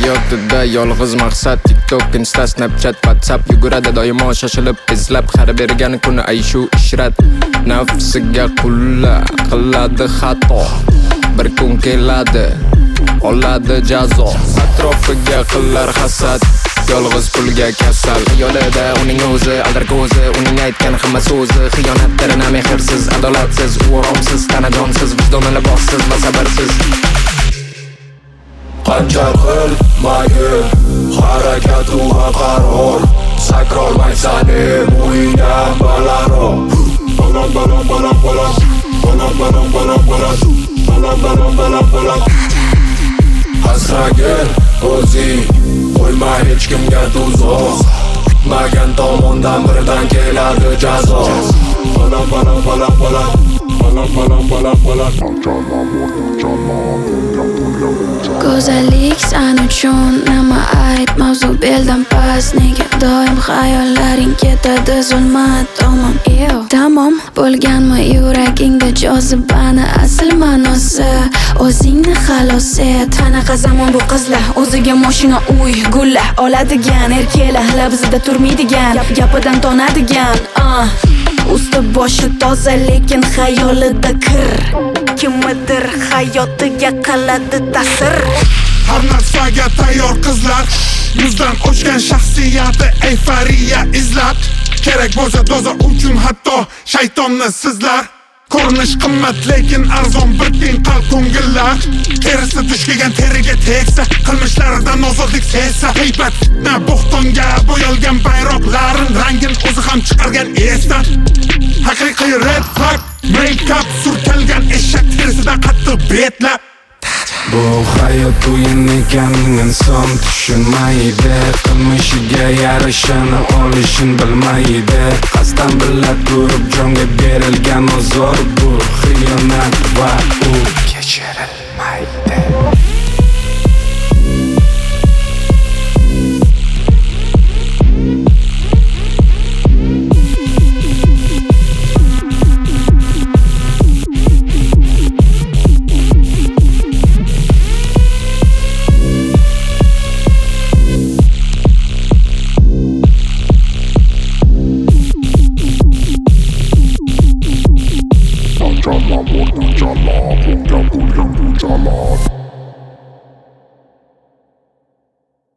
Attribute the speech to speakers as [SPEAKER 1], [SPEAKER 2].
[SPEAKER 1] Hayotida yolg'iz maqsad TikTok, Insta, Snapchat, WhatsApp yuguradi doimo shoshilib izlab har bergan kuni ay shu ishrat nafsiga qulla qiladi xato bir kun keladi oladi jazo atrofiga qilar hasad yolg'iz pulga kasal yo'lida uning o'zi aldar ko'zi uning aytgan hamma so'zi xiyonatdir na mehrsiz adolatsiz o'romsiz tanajonsiz vijdoni libossiz va sabrsiz
[SPEAKER 2] qancha qilmagin harakatu va qaror sakrolmaysan o'yindan balandroq baland baland baland baland baland baland baland baland baland baland baland asragin o'zing qo'yma hech kimga tuzoq kutmagan tomondan birdan keladi jazo baland baland baland baland baland baland baland baland
[SPEAKER 3] Go'zallik san uchun nima ayt mavzu beldan past nega doim xayollaring ketadi zulmat tomon tamom bo'lganmi yuragingda jozibani asl ma'nosi o'zingni xalos et qanaqa zamon bu qizlar o'ziga mashina uy gullar oladigan erkaklar labzida turmaydigan gapidan tonadigan usti boshi toza lekin xayolida kir kimnidir hayotiga qiladi ta'sir
[SPEAKER 4] har narsaga tayyor qizlar yuzdan o'chgan shaxsiyati euforiya izlab kerak bo'lsa doza uchun hatto shaytonni sizlar ko'rinish qimmat lekin arzon bir teng qalb ko'ngillar terisi dush kelgan teriga tegsa qilmishlaridan ozodlik sezsa haybat fitna bo'xtonga bo'yalgan bayroqlarin rangin o'zi ham chiqargan esdan haqiqiy red flag make-up surkalgan eshak terisidan qattiq betlab
[SPEAKER 2] bu hayot o'yin ekanini inson tushunmaydi qilmishiga yarashini olishini bilmaydi qasddan bila turib jonga berilgan ozor bu xiyonat va u kechiriladi